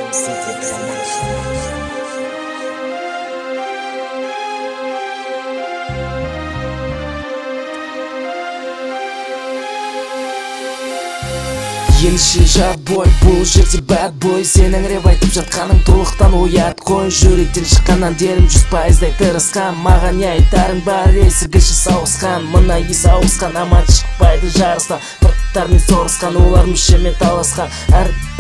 Енші жат бой, бұл жерде bad boy. Сенің реп айтып жатқаның толықтан оят қой. Жүректен шыққаннан дерім 100%дай тырысқан. Маған не айтарың бар, есіргіші сауысқан. Мына ес ауысқан, аман шықпайды жарыстан. Құрттармен сорысқан, олар мүшемен таласқан.